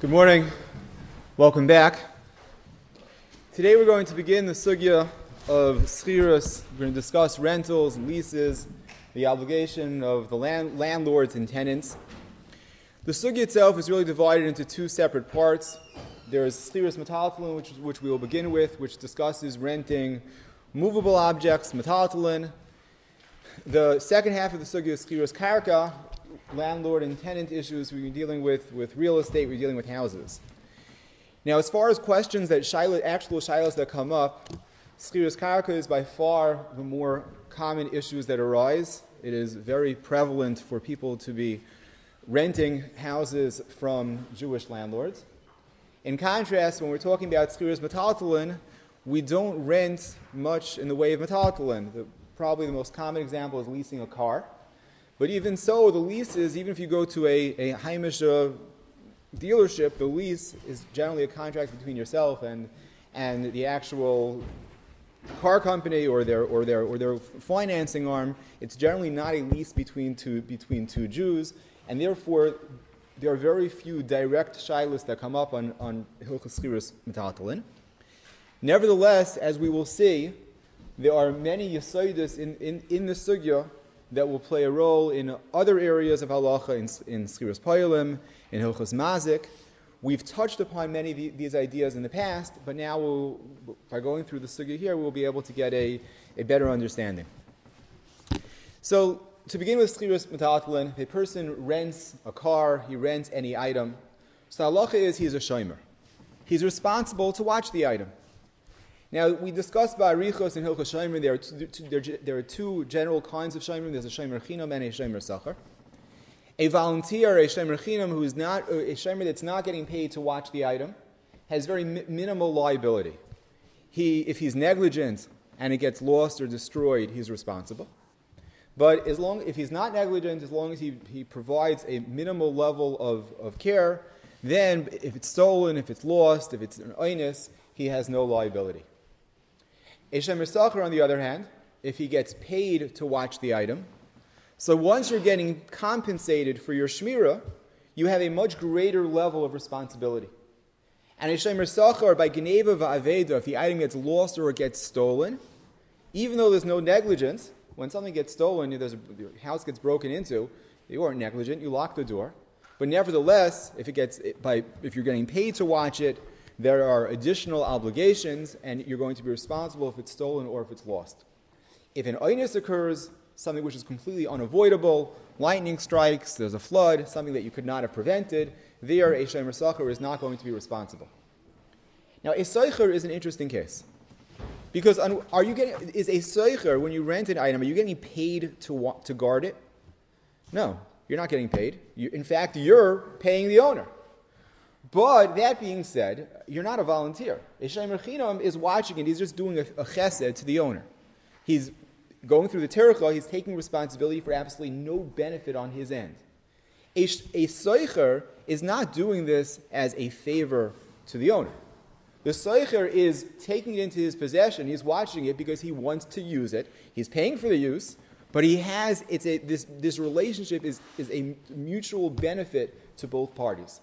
Good morning. Welcome back. Today we're going to begin the sugya of schirus. We're going to discuss rentals, leases, the obligation of the landlords and tenants. The sugya itself is really divided into two separate parts. There is schirus metaltalin, which we will begin with, which discusses renting movable objects, metaltalin. The second half of the sugya is schirus karka, landlord and tenant issues. We're dealing with real estate, we're dealing with houses. Now, as far as questions that actual shilas that come up, schirus karka is by far the more common issues that arise. It is very prevalent for people to be renting houses from Jewish landlords. In contrast, when we're talking about schirus metaltalin, we don't rent much in the way of metaltalin. Probably the most common example is leasing a car. But even so, the leases, even if you go to a Heimish dealership, the lease is generally a contract between yourself and the actual car company or their financing arm. It's generally not a lease between two Jews, and therefore there are very few direct shilas that come up on Hilchos Schirus Metaltalin. Nevertheless, as we will see, there are many yesodis in the sugya that will play a role in other areas of halacha, in Schirus Poyalim, in Hilchos Mazik. We've touched upon many of these ideas in the past, but now by going through the sugya here, we'll be able to get a better understanding. So, to begin with Schirus Metaltalin, if a person rents a car, he rents any item, so halacha is he's a shomer. He's responsible to watch the item. Now, we discussed ba'arichos and Hilchos Shomer. There are two general kinds of shomer. There's a shomer chinam and a shomer sachar. A volunteer, a shomer chinam, who is not a shomer that's not getting paid to watch the item, has very minimal liability. If he's negligent and it gets lost or destroyed, he's responsible. But if he's not negligent, as long as he provides a minimal level of care, then if it's stolen, if it's lost, if it's an oinus, he has no liability. A shomer sachar, on the other hand, if he gets paid to watch the item, so once you're getting compensated for your shmira, you have a much greater level of responsibility. And a shomer sachar, by geneva va'aveda, if the item gets lost or it gets stolen, even though there's no negligence, when something gets stolen, your house gets broken into, you aren't negligent, you lock the door. But nevertheless, if you're getting paid to watch it, there are additional obligations, and you're going to be responsible if it's stolen or if it's lost. If an oinus occurs, something which is completely unavoidable, lightning strikes, there's a flood, something that you could not have prevented, there a shomer sachar is not going to be responsible. Now, a soicher is an interesting case. Because is a soicher, when you rent an item, are you getting paid to guard it? No, you're not getting paid. In fact, you're paying the owner. But that being said, you're not a volunteer. A shomer chinam is watching it. He's just doing a chesed to the owner. He's going through the terucha. He's taking responsibility for absolutely no benefit on his end. A soicher is not doing this as a favor to the owner. The soicher is taking it into his possession. He's watching it because he wants to use it. He's paying for the use, but this relationship is a mutual benefit to both parties.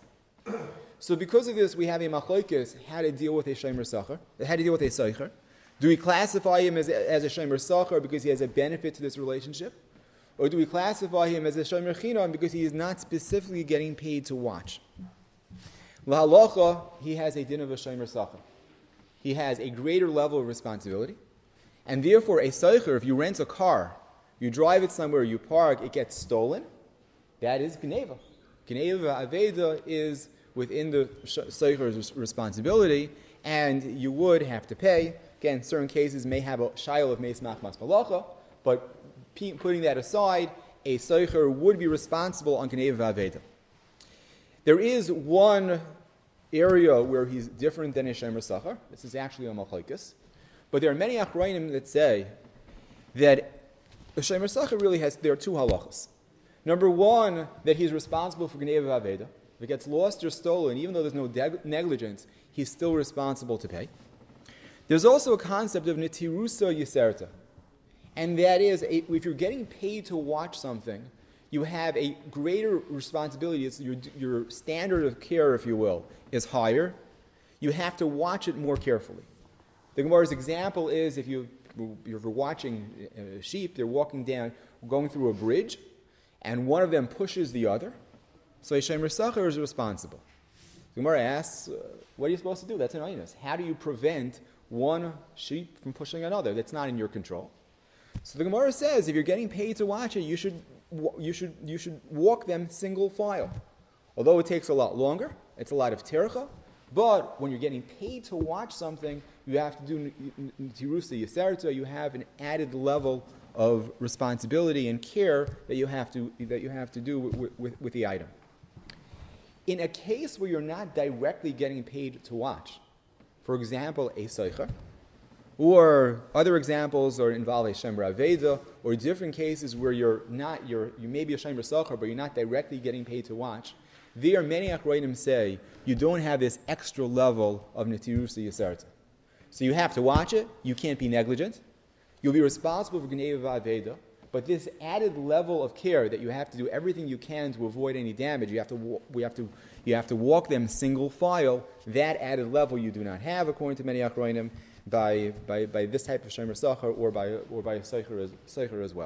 So because of this, we have a machlokes how to deal with a shomer sachar, how to deal with a soicher. Do we classify him as a shomer sachar because he has a benefit to this relationship? Or do we classify him as a shomer chinam because he is not specifically getting paid to watch? L'halacha, he has a din of a shomer sachar. He has a greater level of responsibility. And therefore, a soicher, if you rent a car, you drive it somewhere, you park, it gets stolen, that is geneva. Geneva aveda is within the soicher's responsibility, and you would have to pay. Again, certain cases may have a shayla of meismach mas malacha, but putting that aside, a soicher would be responsible on geneva aveda. There is one area where he's different than a shomer sachar. This is actually a machlokes, but there are many achrayim that say that a shomer sachar there are two halachas. Number one, that he's responsible for geneva aveda. If it gets lost or stolen, even though there's no negligence, he's still responsible to pay. There's also a concept of netirusa yiserta. And that is, if you're getting paid to watch something, you have a greater responsibility. It's your standard of care, if you will, is higher. You have to watch it more carefully. The Gemara's example is if you're watching sheep, they're going through a bridge, and one of them pushes the other. So a Shomer Sachar is responsible. The Gemara asks, what are you supposed to do? That's an aynus. How do you prevent one sheep from pushing another? That's not in your control. So the Gemara says, if you're getting paid to watch it, you should walk them single file. Although it takes a lot longer, it's a lot of tercha, but when you're getting paid to watch something, you have to do tirusa yiserta. You have an added level of responsibility and care that you have to do with the item. In a case where you're not directly getting paid to watch, for example, a seicher, or other examples are involve a shomer aveda, or different cases where you may be a shomer sachar, but you're not directly getting paid to watch. There, many achronim say you don't have this extra level of netirusa yisarta. So you have to watch it. You can't be negligent. You'll be responsible for gneva aveda, but this added level of care that you have to do everything you can to avoid any damage. You have to walk them single file. That added level you do not have, according to many achronim, by this type of shomer sachar or by a seicher as well.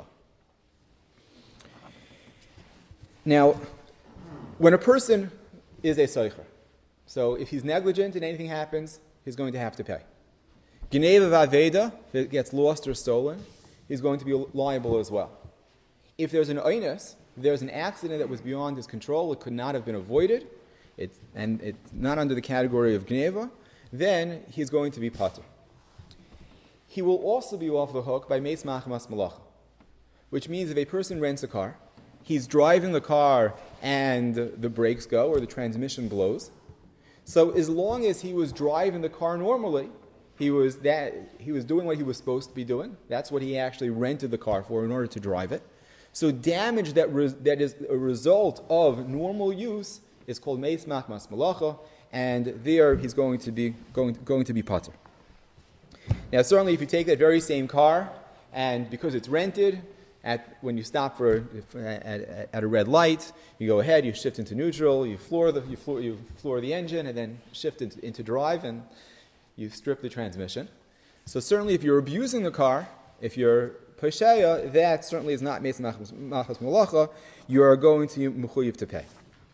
Now, when a person is a seicher, so if he's negligent and anything happens, he's going to have to pay. Gneva v'aveda, if it gets lost or stolen, he's going to be liable as well. If there's an aynus, there's an accident that was beyond his control, it could not have been avoided, and it's not under the category of gneva, then he's going to be patur. He will also be off the hook by meis machamas malacha, which means if a person rents a car, he's driving the car and the brakes go or the transmission blows. So as long as he was driving the car normally, he was doing what he was supposed to be doing. That's what he actually rented the car for in order to drive it. So damage that is a result of normal use is called meis machamas malacha, and there he's going to be patur. Now, certainly, if you take that very same car, and because it's rented, when you stop at a red light, you go ahead, you shift into neutral, you floor the engine, and then shift into drive, and you strip the transmission. So certainly, if you're abusing the car, if you're pesheya, that certainly is not meis machas malacha. You are going to mechuyev to pay.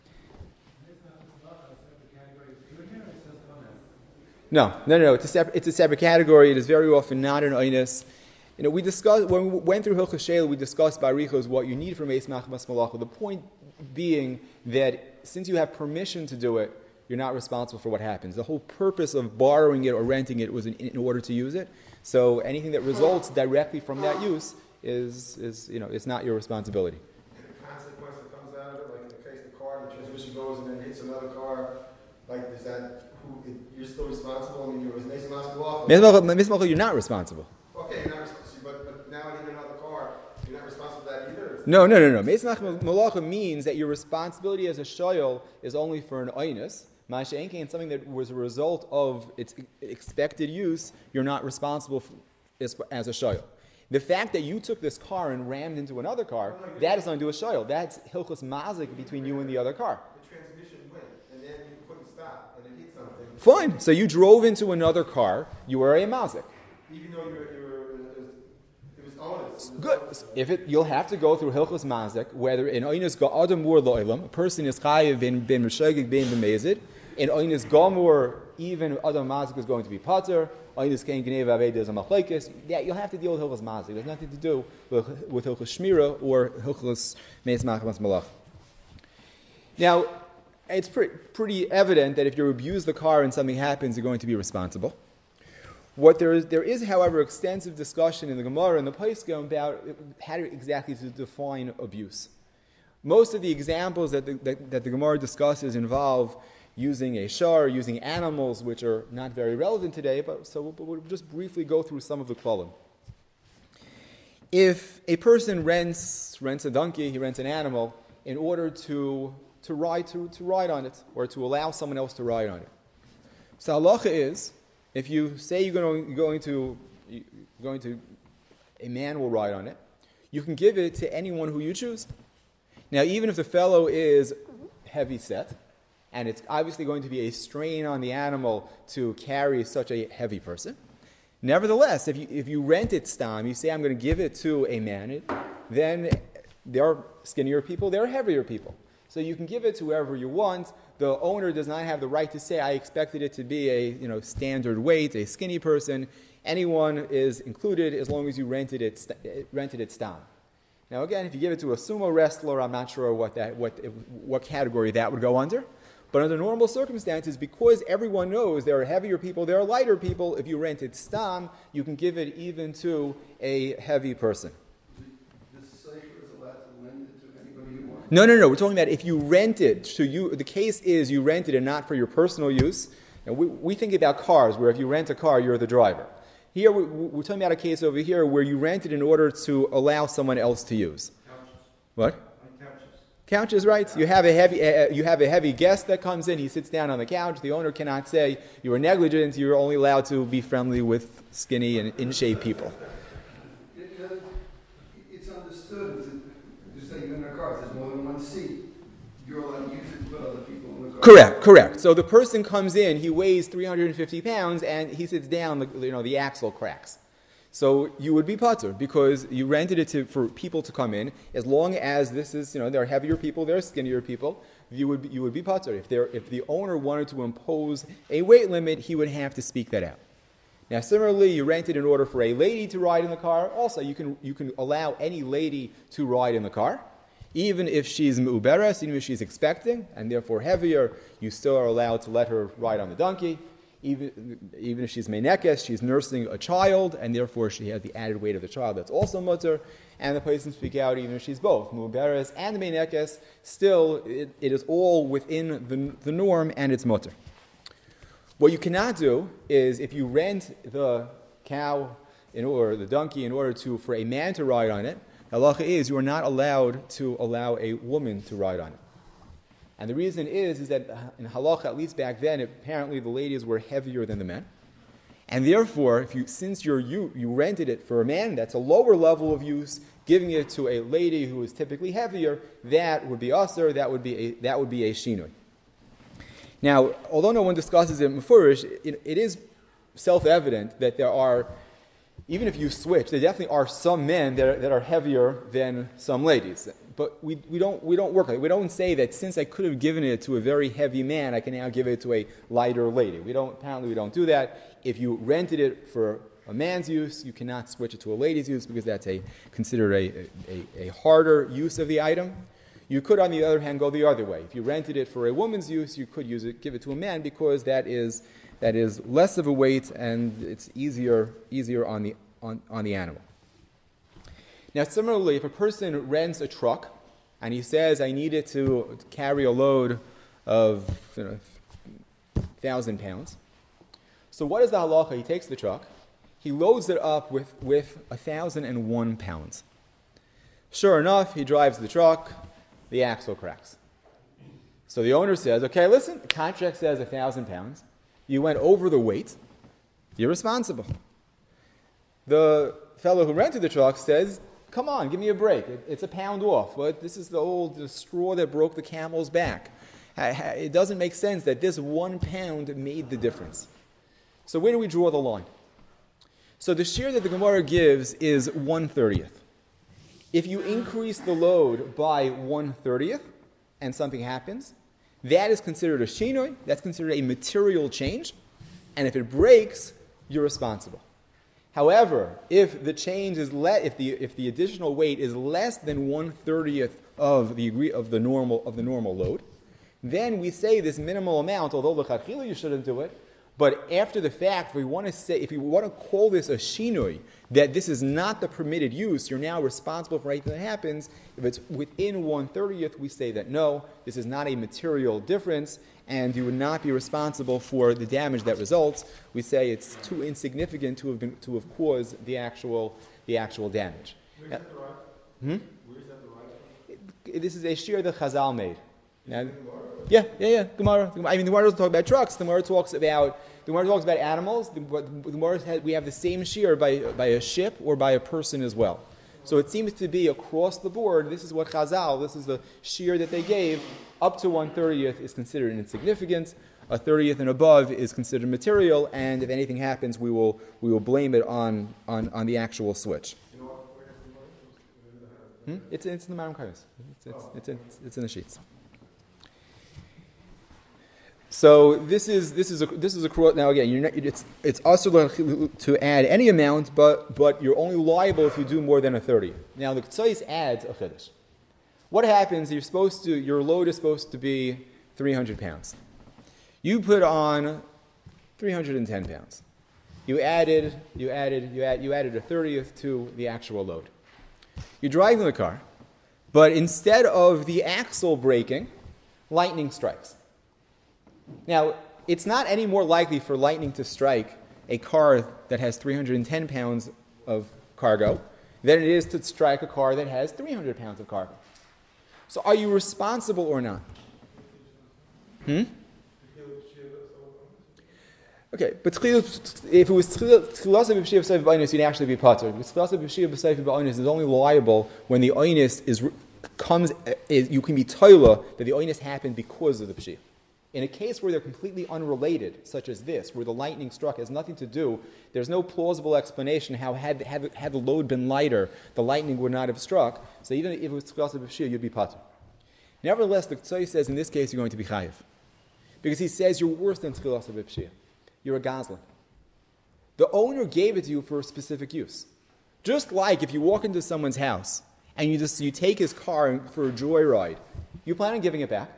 No. It's a separate category. It is very often not an aynus. When we went through Hilchos Sheila, we discussed barichos what you need for meis machamas malacha. The point being that since you have permission to do it, you're not responsible for what happens. The whole purpose of borrowing it or renting it was in order to use it. So anything that results directly from that use is it's not your responsibility. The consequence that comes out of it, like in the case of the car, the transmission goes and then hits another car, like is that you're still responsible? I mean, you're meis machamas malacha. You're not responsible. Okay, you're not responsible, but now I hit another car. You're not responsible for that either. No. Meis machamas malacha means that your responsibility as a shoyel is only for an aynus. Ma'aseh and something that was a result of its expected use, you're not responsible for, as a shoyel. The fact that you took this car and rammed into another car, that is not do a shoyel. That's hilchos mazik between you and the other car. The transmission went, and then you couldn't stop, and it hit something. Fine. So you drove into another car. You were a mazik. Even though it was honest. Good. You'll have to go through hilchos mazik, whether in oinus ga'adam or lo'ilam, a person is chayiv ben meshagig ben b'mezid. In oinus gamur, even adam mazik is going to be pater. Oinus kein gneva aveda is a machlekes. Yeah, you'll have to deal with hilchos mazik. There's nothing to do with hilchos shmira or hilchos meis machamas malach. Now, it's pretty evident that if you abuse the car and something happens, you're going to be responsible. There is, however, extensive discussion in the Gemara and the Poskim about how exactly to define abuse. Most of the examples that the Gemara discusses involve using a shar, using animals, which are not very relevant today, but we'll just briefly go through some of the klalim. If a person rents a donkey, he rents an animal in order to ride on it, or to allow someone else to ride on it. So halacha is, if you say you're going to a man will ride on it, you can give it to anyone who you choose. Now, even if the fellow is heavy set, and it's obviously going to be a strain on the animal to carry such a heavy person, nevertheless, if you rent it stam, you say, I'm going to give it to a man, then there are skinnier people, there are heavier people. So you can give it to whoever you want. The owner does not have the right to say, I expected it to be a standard weight, a skinny person. Anyone is included as long as you rented it stam. Now again, if you give it to a sumo wrestler, I'm not sure what category that would go under. But under normal circumstances, because everyone knows there are heavier people, there are lighter people, if you rent it stam, you can give it even to a heavy person. No. We're talking about if you rent it to you. The case is you rent it and not for your personal use. And we think about cars, where if you rent a car, you're the driver. Here, we're talking about a case over here where you rent it in order to allow someone else to use. Couches. What? Couches. Couches, right? You have a heavy guest that comes in. He sits down on the couch. The owner cannot say you were negligent. You're only allowed to be friendly with skinny and in-shape people. It's understood. Just like in a car, if there's more than one seat, you're allowed to use it to put other people in the car. Correct. So the person comes in, he weighs 350 pounds, and he sits down, the axle cracks. So you would be patur because you rented it for people to come in. As long as this is, there are heavier people, there are skinnier people, you would be patur. If the owner wanted to impose a weight limit, he would have to speak that out. Now, similarly, you rent it in order for a lady to ride in the car. Also, you can allow any lady to ride in the car. Even if she's mu'beres, even if she's expecting, and therefore heavier, you still are allowed to let her ride on the donkey. Even if she's menekes, she's nursing a child, and therefore she has the added weight of the child, that's also mutter. And the place can speak out even if she's both, mu'beres and menekes, still it is all within the norm, and it's mutter. What you cannot do is if you rent the cow or the donkey in order for a man to ride on it, halacha is you are not allowed to allow a woman to ride on it. And the reason is that in halacha, at least back then, apparently the ladies were heavier than the men. And therefore, since you rented it for a man, that's a lower level of use, giving it to a lady who is typically heavier, that would be asur, that would be a shinui. Now, although no one discusses it in Mefurish, it is self-evident that there are, even if you switch, there definitely are some men that are heavier than some ladies. But we don't work like it. We don't say that since I could have given it to a very heavy man, I can now give it to a lighter lady. Apparently we don't do that. If you rented it for a man's use, you cannot switch it to a lady's use because that's considered a harder use of the item. You could, on the other hand, go the other way. If you rented it for a woman's use, you could give it to a man because that is less of a weight and it's easier on the animal. Now, similarly, if a person rents a truck and he says, "I need it to carry a load of 1,000 pounds," so what is the halacha? He takes the truck, he loads it up with 1,001 pounds. Sure enough, he drives the truck. The axle cracks. So the owner says, okay, listen, the contract says 1,000 pounds. You went over the weight. You're responsible. The fellow who rented the truck says, come on, give me a break. It's a pound off. But this is the straw that broke the camel's back. It doesn't make sense that this 1 pound made the difference. So where do we draw the line? So the shear that the Gemara gives is 1/30. If you increase the load by 1/30 and something happens, that is considered a shinoi, that's considered a material change, and if it breaks, you're responsible. However, if the change is if the additional weight is less than 1/30 of the normal load, then we say this minimal amount, although l'chadchila you shouldn't do it, but after the fact, if we want to call this a shinui, that this is not the permitted use, you're now responsible for anything that happens. If it's within 1/30, we say that no, this is not a material difference, and you would not be responsible for the damage that results. We say it's too insignificant to have caused the actual damage. Where's that the right? Where's that the right? This is a shir that Chazal made. Now, yeah. Gemara. I mean, the Gemara doesn't talk about trucks. The Gemara talks about animals. We have the same shear by a ship or by a person as well. So it seems to be across the board, this is what Chazal, this is the shear that they gave, up to 1/30th is considered insignificant, a 30th and above is considered material, and if anything happens, we will blame it on the actual switch. It's in the Maram Kaios. It's in the sheets. So this is a quote. Now again, it's also to add any amount, but you're only liable if you do more than a 30. Now the Ketzos adds a chiddush. What happens? Your load is supposed to be 300 pounds. You put on 310 pounds. You added a 30th to the actual load. You're driving the car, but instead of the axle braking, lightning strikes. Now, it's not any more likely for lightning to strike a car that has 310 pounds of cargo than it is to strike a car that has 300 pounds of cargo. So are you responsible or not? Okay, but if it was Tchilasa b'Pshia b'Seif b'Oinus, you'd actually be patur. Tchilasa b'Pshia b'Seif b'Oinus is only liable when the Oinus you can be toila that the Oinus happened because of the Pshia. In a case where they're completely unrelated, such as this, where the lightning struck has nothing to do, there's no plausible explanation how had the load been lighter, the lightning would not have struck. So even if it was Tchilasa b'Pshia, you'd be patur. Nevertheless, the Ketzos says in this case you're going to be chayiv, because he says you're worse than Tchilasa b'Pshia. You're a gazlan. The owner gave it to you for a specific use. Just like if you walk into someone's house and you take his car for a joyride, you plan on giving it back,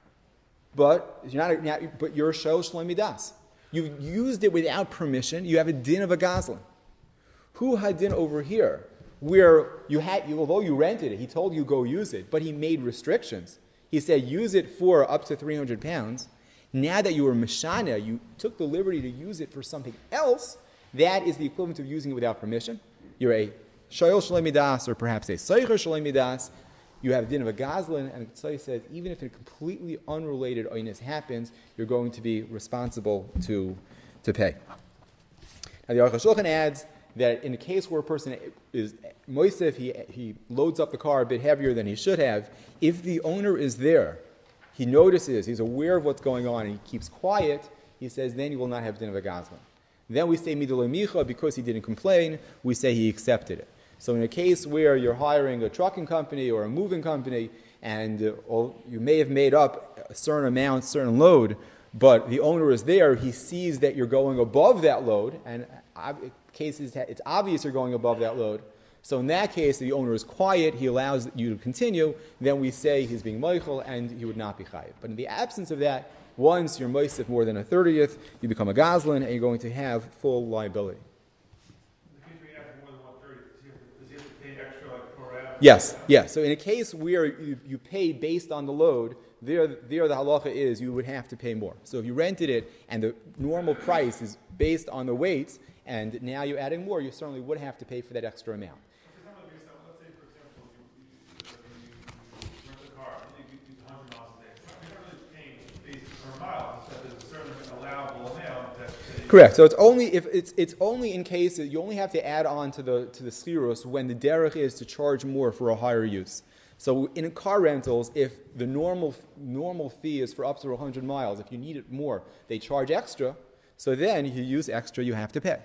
but you're a shel shloi midas. You used it without permission. You have a din of a gazlan. Who had din over here, where although you rented it, he told you go use it, but he made restrictions. He said use it for up to 300 pounds. Now that you were meshana, you took the liberty to use it for something else. That is the equivalent of using it without permission. You're a shayol shalei midas, or perhaps a seicher shalei midas. You have a din of a gazlan, and the Ketzos says even if a completely unrelated oinus happens, you're going to be responsible to pay. Now the Aruch HaShulchan adds that in a case where a person is moisef, he loads up the car a bit heavier than he should have. If the owner is there, he notices, he's aware of what's going on, and he keeps quiet, he says, then you will not have din of a gazlan. Then we say midolei micha, because he didn't complain, we say he accepted it. So in a case where you're hiring a trucking company or a moving company, and you may have made up a certain amount, certain load, but the owner is there, he sees that you're going above that load, and cases it's obvious you're going above that load. So in that case, the owner is quiet, he allows you to continue, then we say he's being moichel and he would not be chayiv. But in the absence of that, once you're moisef more than a 30th, you become a gazlan and you're going to have full liability. In the case where you have more than 1/30, does he have to pay extra like per hour? Yes. So in a case where you pay based on the load, there the halacha is you would have to pay more. So if you rented it and the normal price is based on the weight, and now you're adding more, you certainly would have to pay for that extra amount. Let's say, for example, you rent a car and you do 100 miles a day. You're not really paying based per mile. So there's a certain allowable amount that. Correct. So it's only in case that you only have to add on to the schirus when the derech is to charge more for a higher use. So in car rentals, if the normal fee is for up to 100 miles, if you need it more, they charge extra. So then, if you use extra, you have to pay.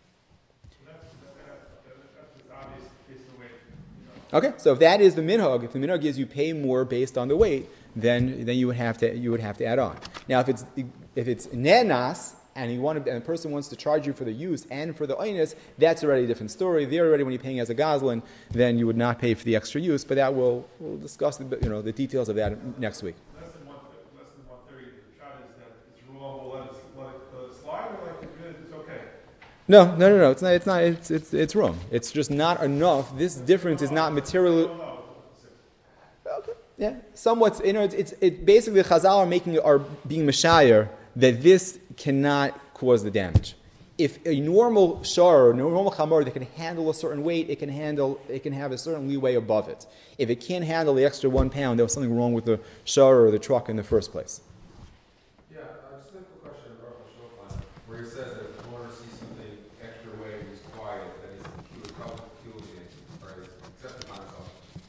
Okay, so if that is the minhag, if the minhag is you pay more based on the weight, then you would have to add on. Now, if it's nenas and a person wants to charge you for the use and for the oinus, that's already a different story. There already, when you're paying as a gazlan, then you would not pay for the extra use. But that we'll discuss the details of that next week. Less than 130. The shot is that it's wrong. We'll let it slide, or like it's okay. No. It's wrong. It's just not enough. This difference is not material. Okay. Yeah. Somewhat. It's basically the Chazal are being mashayir that this cannot cause the damage. If a normal shar or a normal chamor that can handle a certain weight, it can have a certain leeway above it. If it can't handle the extra 1 pound, there was something wrong with the shar or the truck in the first place. Yeah, just a simple question about the Shulchan, where it says that if the owner sees something extra weight, he's quiet, that he would come to right?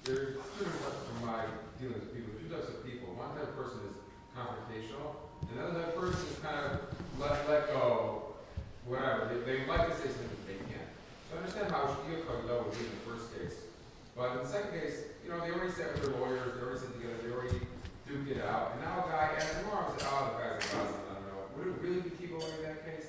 there are two different from my dealings with people. Two types of people. One type of person is confrontational, and the other type of person is kind of let go, whatever. They would like to say something, but they can't. So I understand how Shkia would be in the first case. But in the second case, they already sat with their lawyers, they already sat together, they already duked it out. And now a guy asks tomorrow and says, the guy's a Muslim, I don't know. Would it really be people in that case?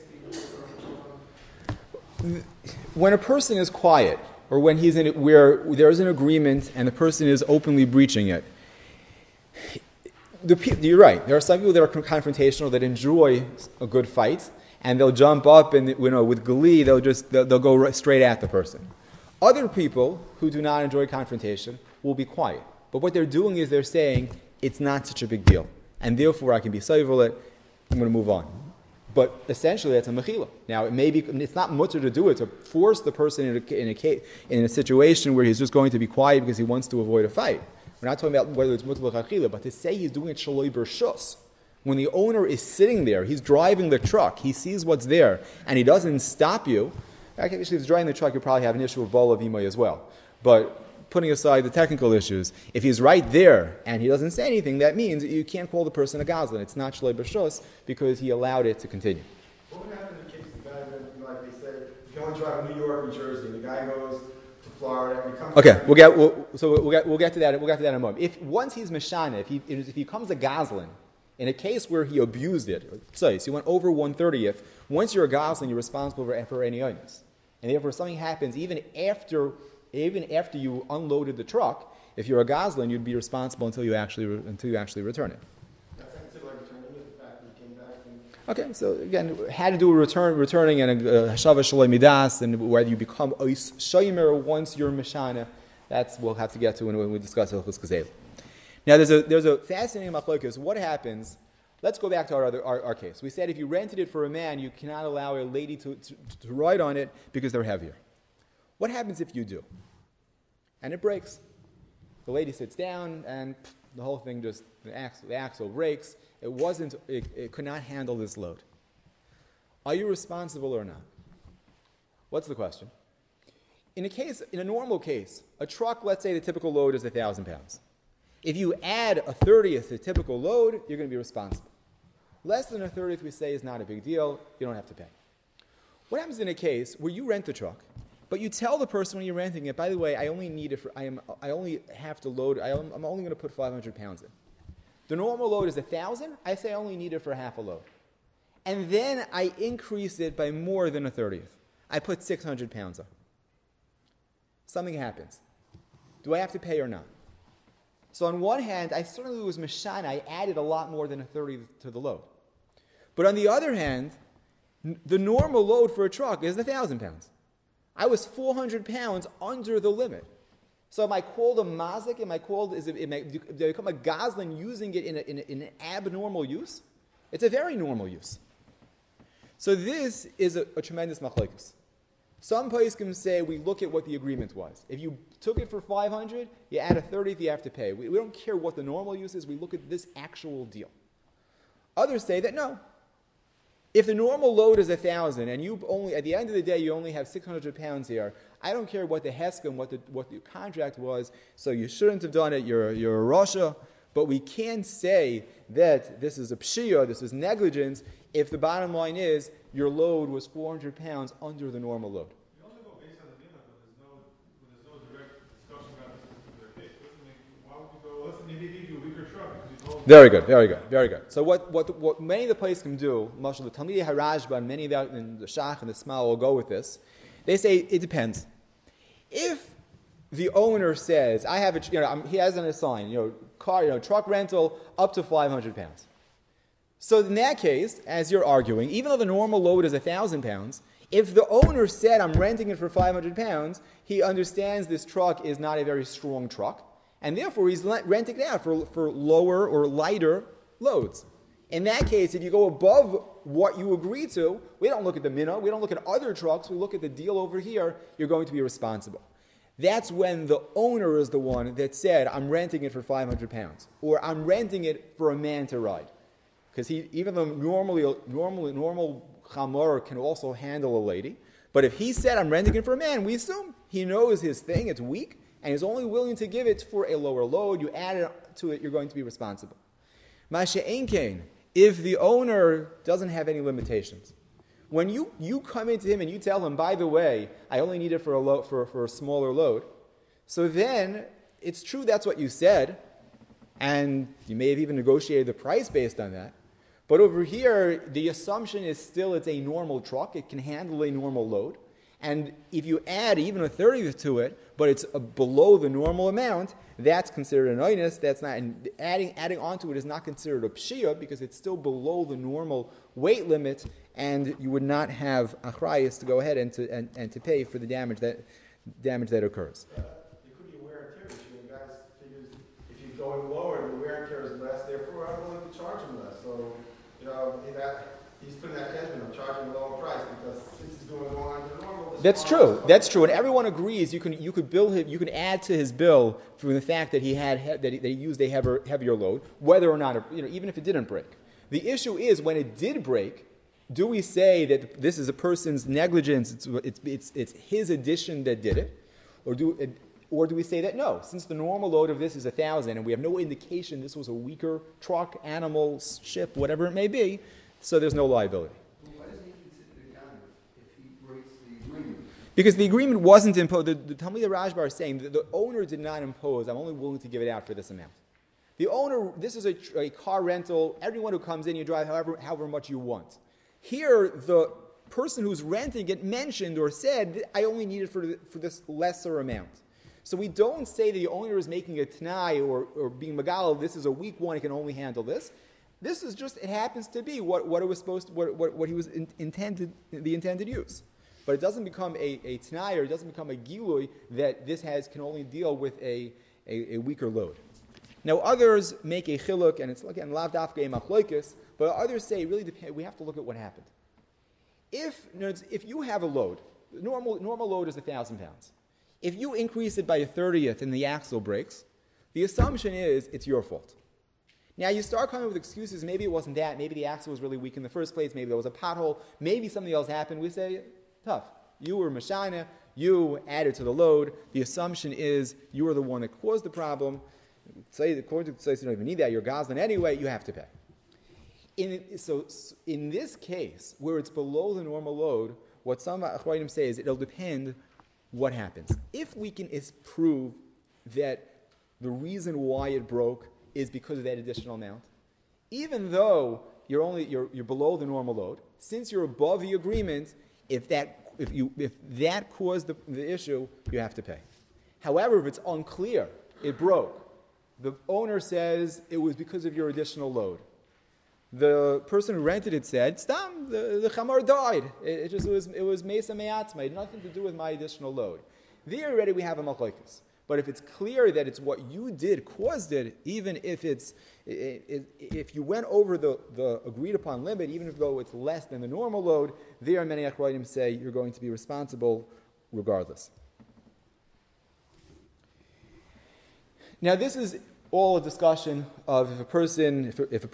When a person is quiet, or when he's in it where there is an agreement and the person is openly breaching it, you're right. There are some people that are confrontational that enjoy a good fight, and they'll jump up and with glee they'll go straight at the person. Other people who do not enjoy confrontation will be quiet. But what they're doing is they're saying it's not such a big deal, and therefore I can be civil it. I'm going to move on. But essentially, that's a mechila. Now, it's not mutter to do it, to force the person in a situation where he's just going to be quiet because he wants to avoid a fight. We're not talking about whether it's mutter l'chachila, but to say he's doing it shaloi b'rshus. When the owner is sitting there, he's driving the truck, he sees what's there, and he doesn't stop you. Actually, if he's driving the truck, you probably have an issue of bala v'imay as well. But putting aside the technical issues, if he's right there and he doesn't say anything, that means you can't call the person a gazlan. It's not shaloi b'rshus because he allowed it to continue. What would happen in the case the guy went, like they said, you can only drive New York, New Jersey, and the guy goes to Florida and he comes. Okay, we'll get to that. We'll get to that in a moment. If once he's meshana, if he becomes a gazlan, in a case where he abused it, so he went over 1/30th. Once you're a gazlan, you're responsible for any oinus, and therefore something happens even after you unloaded the truck. If you're a gazlan, you'd be responsible until you actually return it. Okay, so again, had to do with returning and hashava shaloi midas, and whether you become ois shomer once you're meshana, we'll have to get to when we discuss Hilchos Gezel. Now, there's a fascinating machlokes. What happens? Let's go back to our case. We said if you rented it for a man, you cannot allow a lady to ride on it because they're heavier. What happens if you do? And it breaks. The lady sits down, and the whole thing the axle breaks. It could not handle this load. Are you responsible or not? What's the question? In a normal case, a truck, let's say the typical load is 1,000 pounds. If you add a 30th to typical load, you're going to be responsible. Less than a 30th, we say, is not a big deal. You don't have to pay. What happens in a case where you rent the truck, but you tell the person when you're renting it, by the way, I only have to load, I'm only going to put 500 pounds in. The normal load is 1,000. I say I only need it for half a load. And then I increase it by more than a 30th. I put 600 pounds on. Something happens. Do I have to pay or not? So on one hand, I certainly was meshana. I added a lot more than a 30th to the load. But on the other hand, the normal load for a truck is 1,000 pounds. I was 400 pounds under the limit. So am I called a mazik? Am I do I become a gazlan using it in an abnormal use? It's a very normal use. So this is a tremendous machlokes. Some poskim say we look at what the agreement was. If you took it for 500, you add a 30th, you have to pay. We don't care what the normal use is. We look at this actual deal. Others say that no. If the normal load is 1,000 and you only, at the end of the day, you only have 600 pounds here, I don't care what the heskem, what the contract was, so you shouldn't have done it, you're a rasha, but we can say that this is a pshia, this is negligence, if the bottom line is your load was 400 pounds under the normal load. We only go based on the minhag when there's no direct discussion about this particular case. Why would we go, listen, maybe they give you a weaker truck because you told them. Very good. So what many of the places can do, Mashal, the Talmidei Harashba and many of the Shach and the Smal will go with this. They say it depends. If the owner says, "I have he has on a sign, truck rental up to 500 pounds." So in that case, as you're arguing, even though the normal load is 1,000 pounds, if the owner said, "I'm renting it for 500 pounds," he understands this truck is not a very strong truck. And therefore, he's renting it out for lower or lighter loads. In that case, if you go above what you agree to, we don't look at the minhag, we don't look at other trucks, we look at the deal over here, you're going to be responsible. That's when the owner is the one that said, I'm renting it for 500 pounds, or I'm renting it for a man to ride. Because even though normal chamor can also handle a lady, but if he said, I'm renting it for a man, we assume he knows his thing, it's weak, and he's only willing to give it for a lower load, you add it to it, you're going to be responsible. Masha Einkein, if the owner doesn't have any limitations, when you come into him and you tell him, by the way, I only need it for a smaller load, so then it's true that's what you said, and you may have even negotiated the price based on that. But over here, the assumption is still it's a normal truck. It can handle a normal load. And if you add even a 30th to it, but it's below the normal amount, that's considered an oinus. That's not, and adding onto it is not considered a pshia because it's still below the normal weight limit, and you would not have achrayus to go ahead and to pay for the damage that occurs. It could be a wear and tear issue. The guy figures if you're going lower, the wear and tear is less. Therefore, I'm willing to charge him less. So, he's putting that judgment. I'm charging a lower price because since he's doing more under normal. That's true. That's true, and everyone agrees. You could bill him. You can add to his bill from the fact that he used a heavier load, whether or not even if it didn't break. The issue is when it did break. Do we say that this is a person's negligence? It's his addition that did it, or do we say that no? Since the normal load of this is 1,000, and we have no indication this was a weaker truck, animal, ship, whatever it may be, so there's no liability. Why doesn't he consider it counted if he breaks the agreement? Because the agreement wasn't imposed. The Talmud Rajbar is saying that the owner did not impose. I'm only willing to give it out for this amount. The owner. This is a car rental. Everyone who comes in, you drive however much you want. Here, the person who's renting it mentioned or said, I only need it for this lesser amount. So we don't say the owner is making a t'nai or being magal, this is a weak one, it can only handle this. This is just, it happens to be what it was supposed to, what he was the intended use. But it doesn't become a t'nai or it doesn't become a gilui that this can only deal with a weaker load. Now others make a chiluk, and it's again lav dafka machloikis, but others say it really depends. We have to look at what happened. If you have a load, normal load is 1,000 pounds. If you increase it by a 30th and the axle breaks, the assumption is it's your fault. Now you start coming with excuses. Maybe it wasn't that. Maybe the axle was really weak in the first place. Maybe there was a pothole. Maybe something else happened. We say, tough. You were mashana. You added to the load. The assumption is you were the one that caused the problem. According to the you don't even need that. You're Goslin anyway. You have to pay. In this case, where it's below the normal load, what some Achronim say is it'll depend what happens. If we can prove that the reason why it broke is because of that additional amount, even though you're below the normal load, since you're above the agreement, if that caused the issue, you have to pay. However, if it's unclear, it broke. The owner says it was because of your additional load. The person who rented it said, "Stam, the chamar died. It was mesa me'atzma. It had nothing to do with my additional load." There already we have a machlokes. But if it's clear that it's what you did caused it, even if if you went over the agreed upon limit, even though it's less than the normal load, there many achronim say you're going to be responsible regardless. Now this is all a discussion of if a person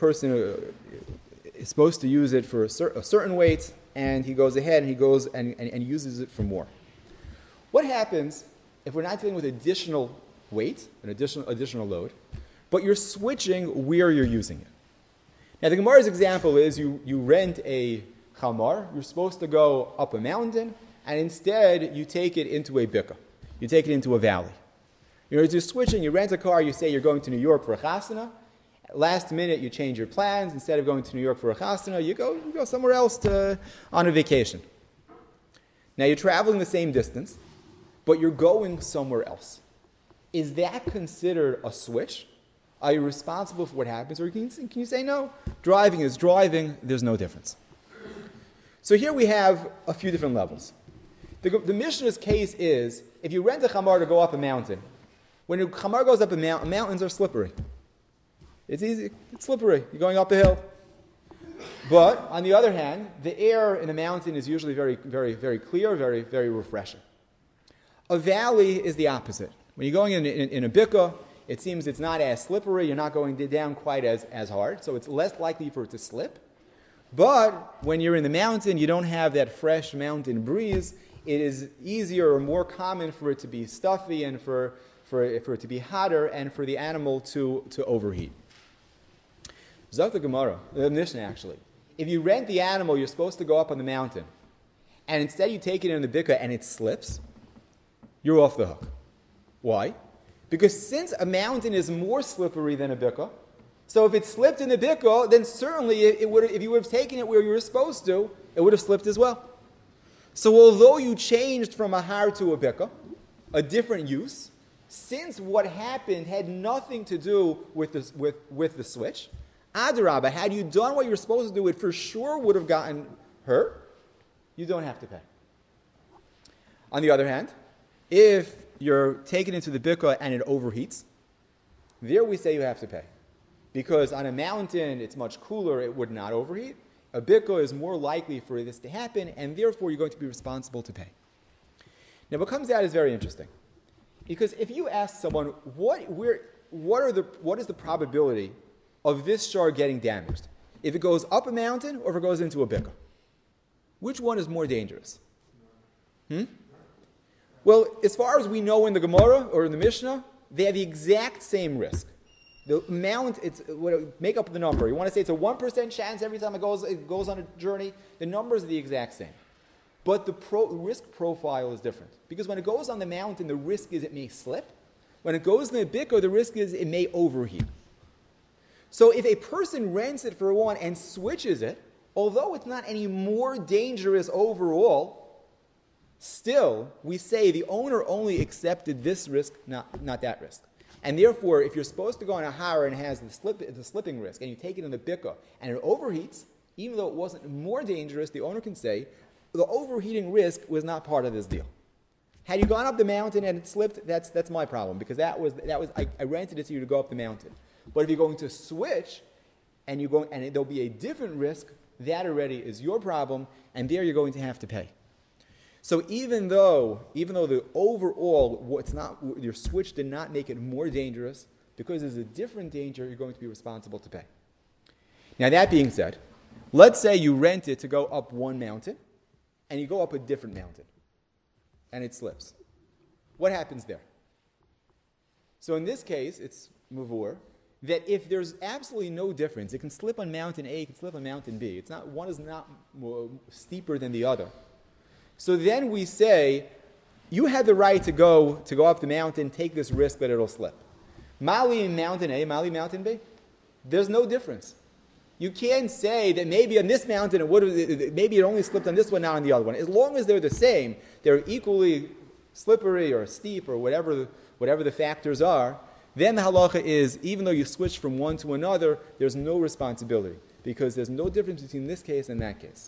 is supposed to use it for a certain weight, and he goes ahead and he goes and uses it for more. What happens if we're not dealing with additional weight, an additional load, but you're switching where you're using it? Now the Gemara's example is you rent a chamar, you're supposed to go up a mountain, and instead you take it into a bika. You take it into a valley. You're switching, you rent a car, you say you're going to New York for a chasana. Last minute you change your plans. Instead of going to New York for a chasana, you go somewhere else on a vacation. Now you're traveling the same distance, but you're going somewhere else. Is that considered a switch? Are you responsible for what happens? Or can you say no? Driving is driving, there's no difference. So here we have a few different levels. The Mishnah's case is, if you rent a chamar to go up a mountain, when a chamar goes up a mountain, mountains are slippery. It's easy, it's slippery. You're going up a hill. But on the other hand, the air in a mountain is usually very, very, very clear, very, very refreshing. A valley is the opposite. When you're going in a bika, it seems it's not as slippery. You're not going down quite as hard, so it's less likely for it to slip. But when you're in the mountain, you don't have that fresh mountain breeze. It is easier or more common for it to be stuffy and for for it to be hotter and for the animal to overheat. Zok the Gemara, the Mishnah actually. If you rent the animal, you're supposed to go up on the mountain, and instead you take it in the bika and it slips, you're off the hook. Why? Because since a mountain is more slippery than a bika, so if it slipped in the bika, then certainly it would, if you would have taken it where you were supposed to, it would have slipped as well. So although you changed from a har to a bika, a different use, since what happened had nothing to do with the switch, Adarabah, had you done what you were supposed to do, it for sure would have gotten hurt. You don't have to pay. On the other hand, if you're taken into the bika and it overheats, there we say you have to pay. Because on a mountain, it's much cooler, it would not overheat. A bika is more likely for this to happen, and therefore you're going to be responsible to pay. Now, what comes out is very interesting. Because if you ask someone, what is the probability of this shard getting damaged? If it goes up a mountain or if it goes into a bika? Which one is more dangerous? Well, as far as we know in the Gemara or in the Mishnah, they have the exact same risk. The amount, make up the number. You want to say it's a 1% chance every time it goes on a journey. The numbers are the exact same. But the risk profile is different. Because when it goes on the mountain, the risk is it may slip. When it goes in the bika, the risk is it may overheat. So if a person rents it for one and switches it, although it's not any more dangerous overall, still, we say the owner only accepted this risk, not that risk. And therefore, if you're supposed to go on a har and it has the slipping risk, and you take it in the bika, and it overheats, even though it wasn't more dangerous, the owner can say, the overheating risk was not part of this deal. Had you gone up the mountain and it slipped, that's my problem, because I rented it to you to go up the mountain. But if you're going to switch, and there'll be a different risk, that already is your problem, and there you're going to have to pay. So even though the overall, your switch did not make it more dangerous, because there's a different danger, you're going to be responsible to pay. Now that being said, let's say you rent it to go up one mountain, and you go up a different mountain, and it slips. What happens there? So in this case, it's mavur, that if there's absolutely no difference, it can slip on mountain A, it can slip on mountain B. One is not more steeper than the other. So then we say, you had the right to go up the mountain, take this risk that it'll slip. Mali mountain A, Mali mountain B, there's no difference. You can't say that maybe on this mountain maybe it only slipped on this one, not on the other one. As long as they're the same, they're equally slippery or steep or whatever the factors are, then the halacha is, even though you switch from one to another, there's no responsibility, because there's no difference between this case and that case.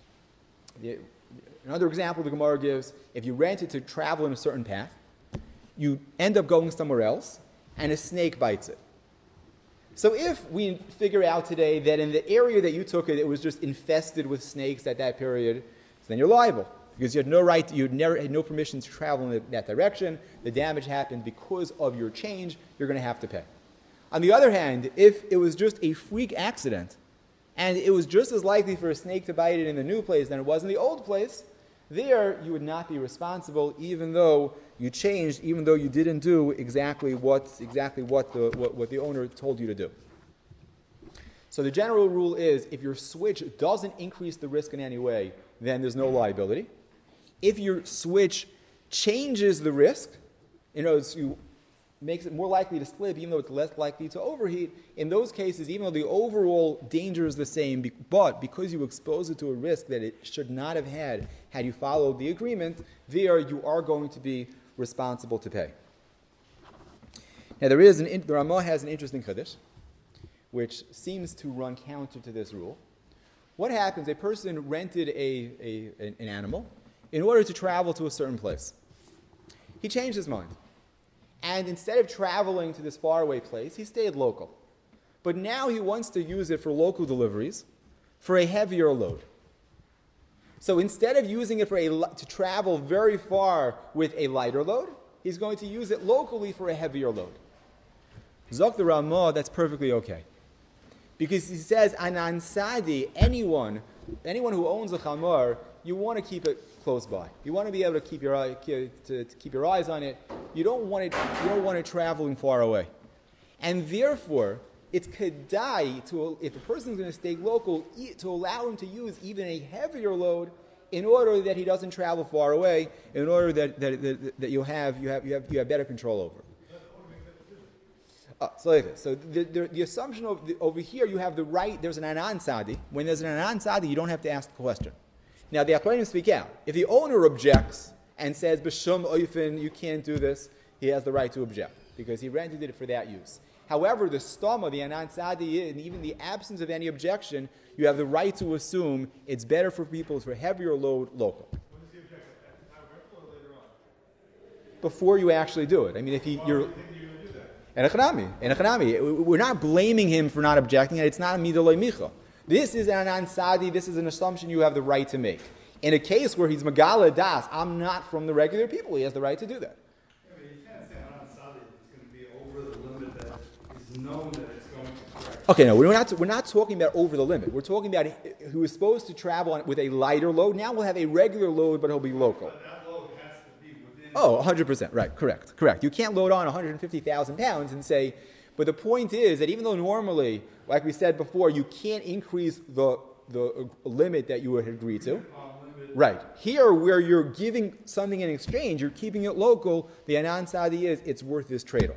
Another example the Gemara gives, if you rent it to travel in a certain path, you end up going somewhere else, and a snake bites it. So if we figure out today that in the area that you took it was just infested with snakes at that period, then you're liable. Because you had no right, you had no permission to travel in that direction. The damage happened because of your change. You're going to have to pay. On the other hand, if it was just a freak accident, and it was just as likely for a snake to bite it in the new place than it was in the old place, there you would not be responsible, even though you changed, even though you didn't do exactly what the owner told you to do. So the general rule is, if your switch doesn't increase the risk in any way, then there's no liability. If your switch changes the risk, makes it more likely to slip, even though it's less likely to overheat, in those cases, even though the overall danger is the same, but because you expose it to a risk that it should not have had you followed the agreement, there you are going to be responsible to pay. Now the Ramah has an interesting chiddush, which seems to run counter to this rule. What happens? A person rented an animal in order to travel to a certain place. He changed his mind. And instead of traveling to this faraway place, he stayed local. But now he wants to use it for local deliveries for a heavier load. So instead of using it to travel very far with a lighter load, he's going to use it locally for a heavier load. Zok the Ramah, that's perfectly okay. Because he says, Anan Sadi, anyone who owns a chamor, you want to keep it close by. You want to be able to keep your keep your eyes on it. You don't want it traveling far away, and therefore it's kedai to, if a person is going to stay local, to allow him to use even a heavier load in order that he doesn't travel far away, in order that you have better control over it. So the assumption over here, you have the right, there's an anan sadi. When there's an anan sadi, you don't have to ask the question. Now the Achronim speak out. If the owner objects and says, b'shum oifen, you can't do this, he has the right to object, because he rented it for that use. However, the stoma, the anan sadi, and even the absence of any objection, you have the right to assume it's better for people for heavier load local. When does he object? At the time of rental or later on? Before you actually do it. I mean, if Why you're... do you think you're going to do that? En echanami. We're not blaming him for not objecting. It's not a midoloi micha. This is an anan sadi. This is an assumption you have the right to make. In a case where he's megala das, I'm not from the regular people. He has the right to do that. Yeah, but you can't say on Saudi it's going to be over the limit that is known that it's going to correct. Okay, no, we're not talking about over the limit. We're talking about who is supposed to travel with a lighter load. Now we'll have a regular load, but he'll be local. But that load has to be within. Oh, 100%. Right, correct. You can't load on 150,000 pounds and say, but the point is that even though normally, like we said before, you can't increase the limit that you would agree to. Right. Here, where you're giving something in exchange, you're keeping it local, the anan sadi is, it's worth this trade-off.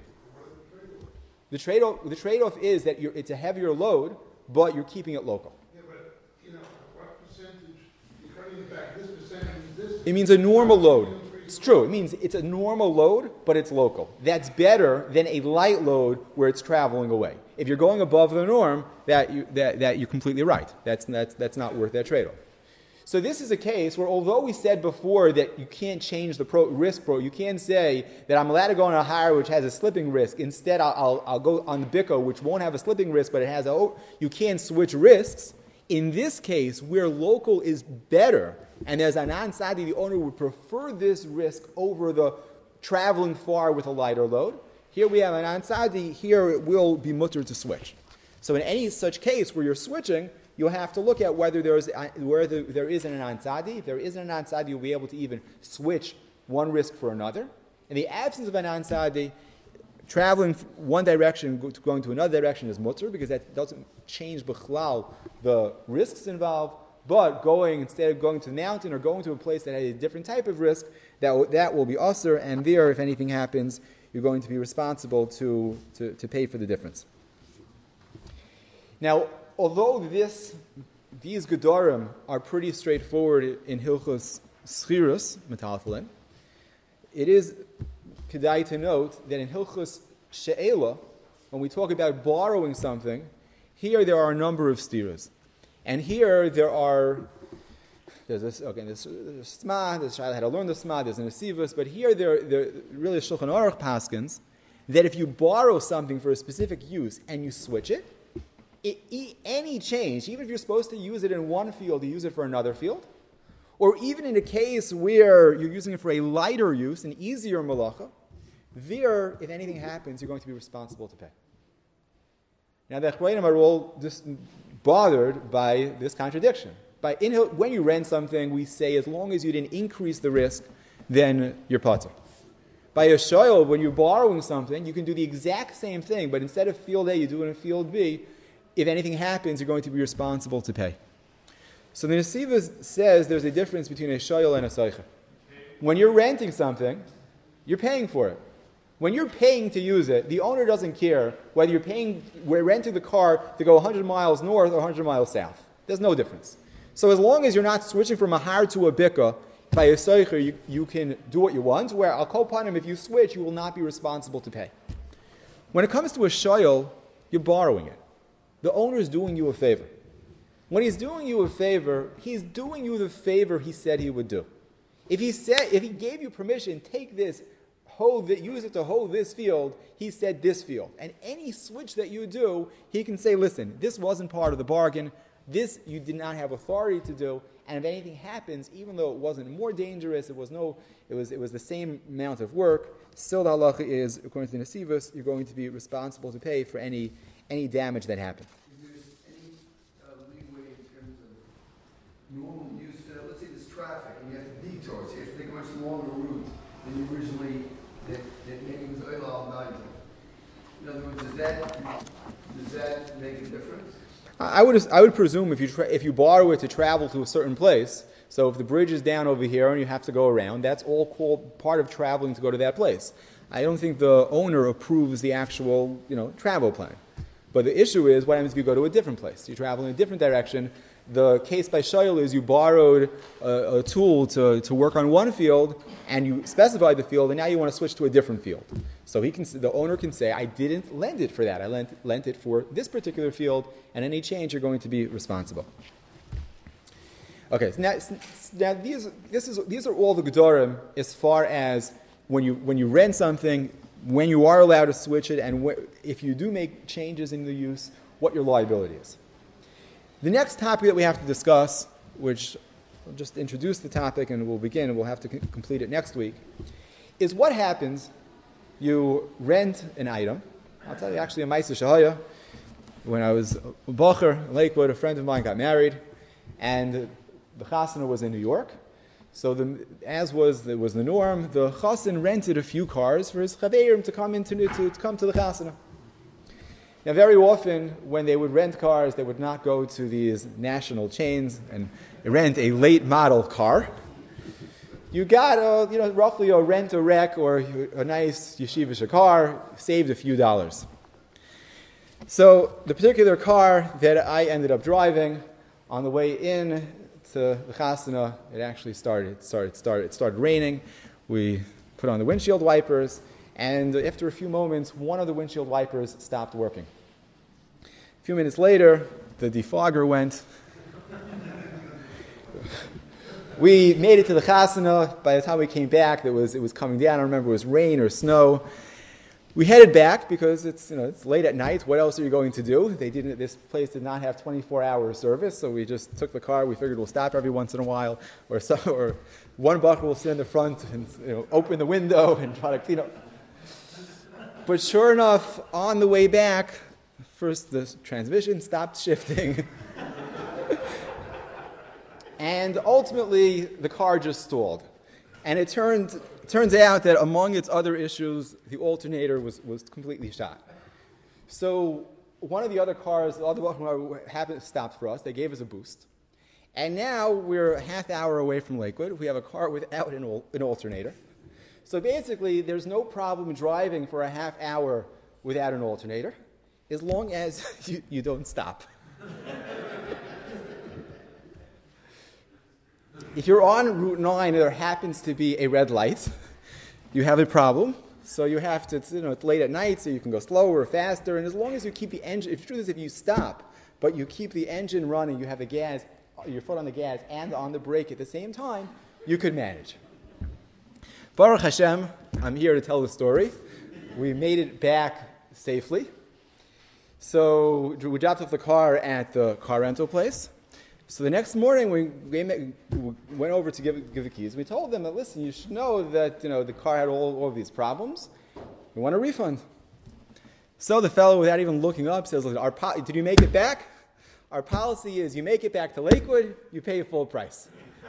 The trade-off is that it's a heavier load, but you're keeping it local. Yeah, but, what percentage, you're cutting it back, this percentage, this... It means a normal load. It's true. It means it's a normal load, but it's local. That's better than a light load where it's traveling away. If you're going above the norm, that you're completely right. That's not worth that trade-off. So this is a case where, although we said before that you can't change the risk, you can't say that I'm allowed to go on a hire which has a slipping risk. Instead, I'll go on the BICO, which won't have a slipping risk, but it has you can't switch risks. In this case, where local is better, and there's an anan sadi, the owner would prefer this risk over the traveling far with a lighter load. Here we have an anan sadi, here it will be mutter to switch. So in any such case where you're switching, you'll have to look at whether there is an anan sadi. If there is an anan sadi, you'll be able to even switch one risk for another. In the absence of anan sadi, traveling one direction going to another direction is mutter, because that doesn't change bichlal the risks involved. But instead of going to the mountain or going to a place that has a different type of risk, that will be usher, and there, if anything happens, you're going to be responsible to pay for the difference. Now, although these gedorim are pretty straightforward in Hilchos Schirus Metaltalin, it is kedai to note that in Hilchos She'ela, when we talk about borrowing something, here there are a number of stiras. And here there's Sma, there's how to learn the Sma, there's an Asivus, but here there really Shulchan Aruch paskins that if you borrow something for a specific use and you switch it, any change, even if you're supposed to use it in one field, you use it for another field, or even in a case where you're using it for a lighter use, an easier malacha, there, if anything happens, you're going to be responsible to pay. Now the Achronim are all just bothered by this contradiction. When you rent something, we say as long as you didn't increase the risk, then you're patur. By a shoyl, when you're borrowing something, you can do the exact same thing, but instead of field A, you do it in field B. If anything happens, you're going to be responsible to pay. So the Nesivos says there's a difference between a shoyl and a soicha. When you're renting something, you're paying for it. When you're paying to use it, the owner doesn't care whether we're renting the car to go 100 miles north or 100 miles south. There's no difference. So as long as you're not switching from a har to a bika, by a soicher, you can do what you want, where I'll call upon him, if you switch, you will not be responsible to pay. When it comes to a shoyl, you're borrowing it. The owner is doing you a favor. When he's doing you a favor, he's doing you the favor he said he would do. If he gave you permission, take this, use it to hold this field, he said this field. And any switch that you do, he can say, listen, this wasn't part of the bargain, this you did not have authority to do, and if anything happens, even though it wasn't more dangerous, it was the same amount of work, still the halacha is, according to the Nesivos, you're going to be responsible to pay for any damage that happened. Is there any leeway in terms of normal use? Let's say this truck Does that make a difference? I would presume if you borrow it to travel to a certain place, so if the bridge is down over here and you have to go around, that's all called part of traveling to go to that place. I don't think the owner approves the actual travel plan. But the issue is, what happens if you go to a different place? You travel in a different direction. The case by Shoyal is you borrowed a tool to work on one field, and you specified the field, and now you want to switch to a different field. So the owner can say, I didn't lend it for that. I lent it for this particular field, and any change you're going to be responsible. Okay, so now these are all the Gedorim as far as when you rent something, when you are allowed to switch it, and if you do make changes in the use, what your liability is. The next topic that we have to discuss, which I'll just introduce the topic and we'll begin, and we'll have to complete it next week, is what happens. You rent an item. I'll tell you actually a Ma'aseh Shahaya. When I was a Bacher in Lakewood, a friend of mine got married, and the chasana was in New York. So as was the norm, the chassan rented a few cars for his chaveirim to come to the chasana. Now, very often, when they would rent cars, they would not go to these national chains and rent a late model car. You got roughly a rent-a-wreck or a nice yeshivish car, saved a few dollars. So the particular car that I ended up driving, on the way in to the chasana, it actually started raining. We put on the windshield wipers, and after a few moments, one of the windshield wipers stopped working. A few minutes later, the defogger went. We made it to the chasana. By the time we came back, it was coming down. I don't remember if it was rain or snow. We headed back because it's late at night. What else are you going to do? This place did not have 24-hour service, so we just took the car. We figured we'll stop every once in a while, or one bucker will sit in the front and open the window and try to clean up. But sure enough, on the way back, first the transmission stopped shifting. And ultimately, the car just stalled. And it turns out that among its other issues, the alternator was completely shot. So one of the other cars, the other one happened to stop for us. They gave us a boost. And now we're a half hour away from Lakewood. We have a car without an alternator. So basically, there's no problem driving for a half hour without an alternator, as long as you don't stop. If you're on Route 9 and there happens to be a red light, you have a problem. So you have to, it's late at night, so you can go slower or faster. And as long as you keep the engine, if the truth is, if you stop, but you keep the engine running, you have the gas, your foot on the gas and on the brake at the same time, you could manage. Baruch Hashem, I'm here to tell the story. We made it back safely. So we dropped off the car at the car rental place. So the next morning, we went over to give the keys. We told them that, listen, you should know that the car had all of these problems. We want a refund. So the fellow, without even looking up, says, did you make it back? Our policy is you make it back to Lakewood, you pay full price.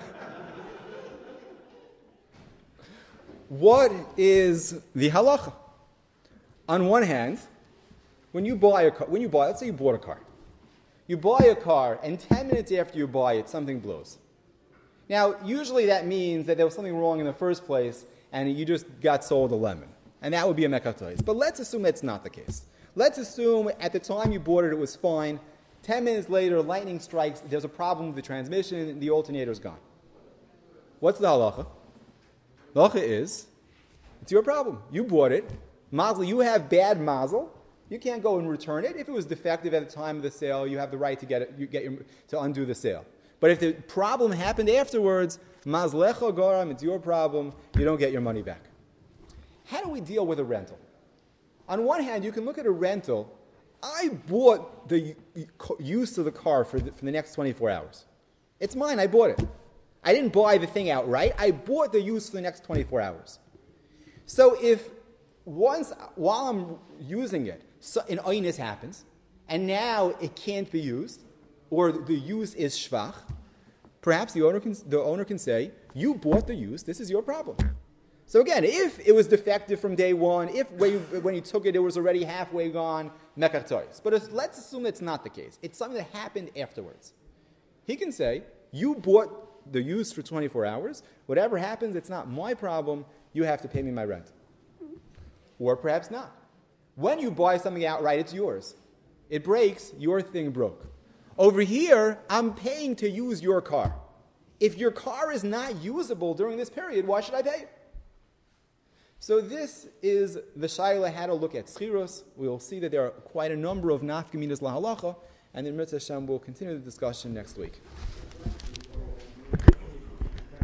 What is the halacha? On one hand, when you buy, let's say you bought a car. You buy a car, and 10 minutes after you buy it, something blows. Now, usually that means that there was something wrong in the first place, and you just got sold a lemon. And that would be a mekatois. But let's assume that's not the case. Let's assume at the time you bought it, it was fine. 10 minutes later, lightning strikes, there's a problem with the transmission, and the alternator's gone. What's the halacha? The halacha is, it's your problem. You bought it. Mazel, you have bad mazel. You can't go and return it. If it was defective at the time of the sale, you have the right to to undo the sale. But if the problem happened afterwards, mazlecha goram, it's your problem. You don't get your money back. How do we deal with a rental? On one hand, you can look at a rental. I bought the use of the car for the next 24 hours. It's mine. I bought it. I didn't buy the thing outright. I bought the use for the next 24 hours. So if while I'm using it, an oinus happens, and now it can't be used, or the use is shvach, perhaps the owner can say, you bought the use, this is your problem. So again, if it was defective from day one, if when you took it, it was already halfway gone, mekach tois. But let's assume that's not the case. It's something that happened afterwards. He can say, you bought the use for 24 hours. Whatever happens, it's not my problem. You have to pay me my rent. Or perhaps not. When you buy something outright, it's yours. It breaks, your thing broke. Over here, I'm paying to use your car. If your car is not usable during this period, why should I pay? So this is the Shaila how to look at Schiros. We will see that there are quite a number of nafkaminas lahalacha, and in Mitzvah Hashem we'll continue the discussion next week.